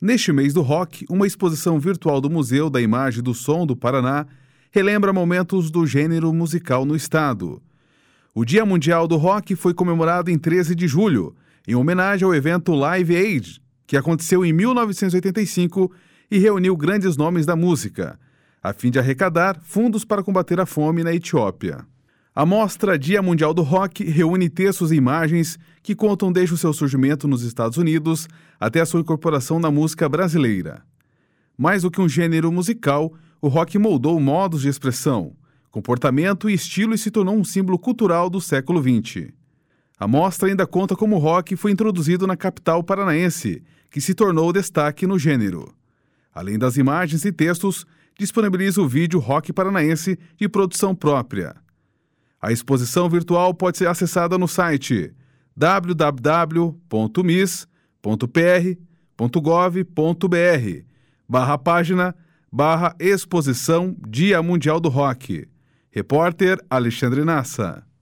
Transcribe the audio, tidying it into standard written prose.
Neste mês do rock, uma exposição virtual do Museu da Imagem e do Som do Paraná relembra momentos do gênero musical no estado. O Dia Mundial do Rock foi comemorado em 13 de julho, em homenagem ao evento Live Aid, que aconteceu em 1985 e reuniu grandes nomes da música, a fim de arrecadar fundos para combater a fome na Etiópia. A mostra Dia Mundial do Rock reúne textos e imagens que contam desde o seu surgimento nos Estados Unidos até a sua incorporação na música brasileira. Mais do que um gênero musical, o rock moldou modos de expressão, comportamento e estilo e se tornou um símbolo cultural do século XX. A mostra ainda conta como o rock foi introduzido na capital paranaense, que se tornou destaque no gênero. Além das imagens e textos, disponibiliza o vídeo Rock Paranaense de produção própria. A exposição virtual pode ser acessada no site www.mis.pr.gov.br/página/exposição Dia Mundial do Rock. Repórter Alexandre Nassa.